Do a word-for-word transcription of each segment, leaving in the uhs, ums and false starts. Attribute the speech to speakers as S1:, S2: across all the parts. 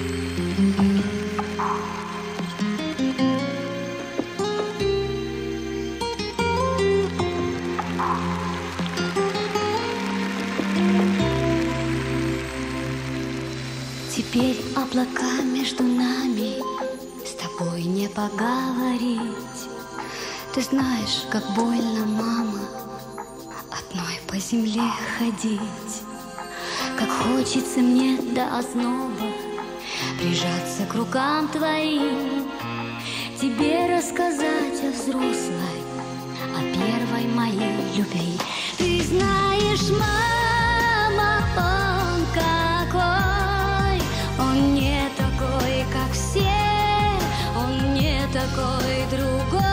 S1: Теперь облака между нами, с тобой не поговорить. Ты знаешь, как больно, мама, одной по земле ходить. Как хочется мне до озноба прижаться к рукам твоим, тебе рассказать о взрослой, о первой моей любви. Ты знаешь, мама, он какой, он не такой, как все, он не такой другой,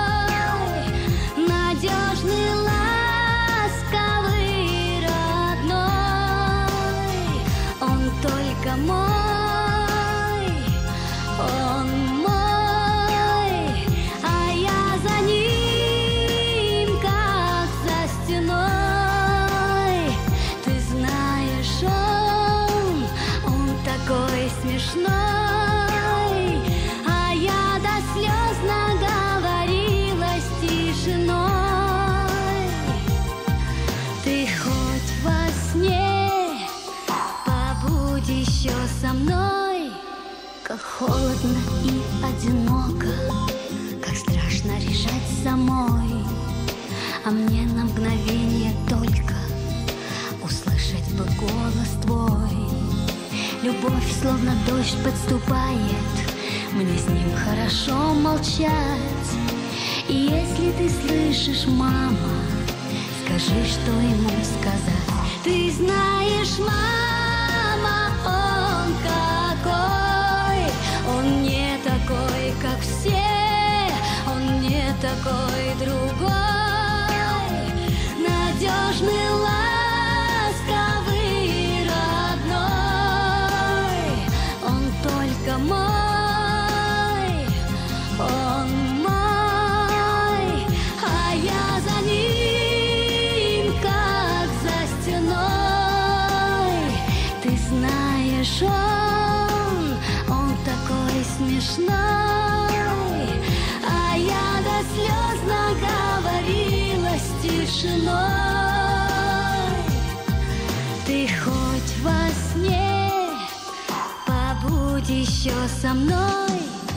S1: надежный, ласковый, родной, он только мой, он мой, а я за ним, как за стеной. Ты знаешь, он, он такой смешной, а я до слез наговорилась тишиной. Ты хоть во сне побудь еще со мной, как холодно и одиноко, как страшно решать самой, а мне на мгновение только услышать бы голос твой. Любовь словно дождь подступает, мне с ним хорошо молчать. И если ты слышишь, мама, скажи, что ему сказать. Ты знаешь, мама, он какой, он не такой, как все, он не такой другой, надежный, ласковый, родной, он только мой, он мой, а я за ним, как за стеной. Ты знаешь, он, он такой смешной, а я до слез наговорилась тишиной. Ты хоть во сне побудь еще со мной.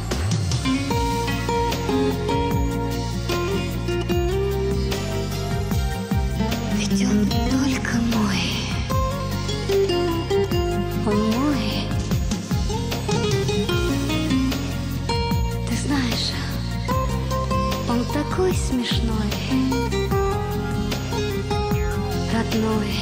S1: Ведь он только мой, он мой. Ты знаешь, он такой смешной, родной.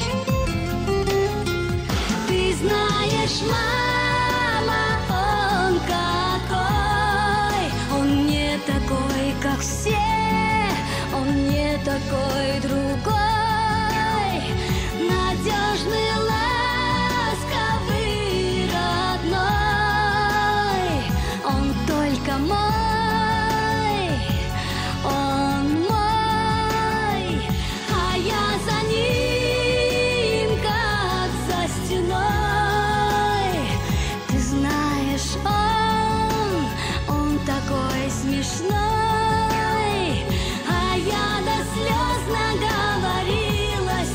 S1: Ты знаешь, мама, он какой, он не такой, как все, он не такой другой, надежный, ласковый, родной, он только мой, он мой, а я за ним, как за стеной. Ты знаешь, он, он такой смешной, а я до слез наговорилась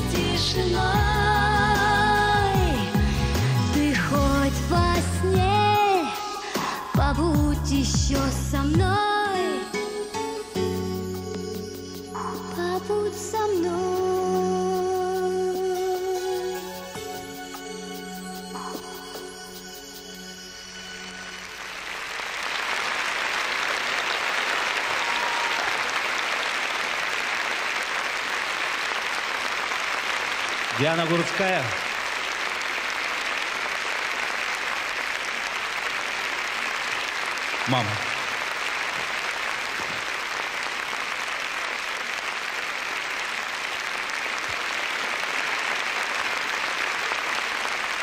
S1: тишиной. Ты хоть во сне побудь еще со мной, побудь со мной.
S2: Диана Гурцкая. Мама.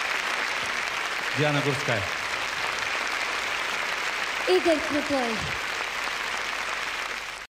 S2: Диана Гурцкая.
S1: Игорь Крутой.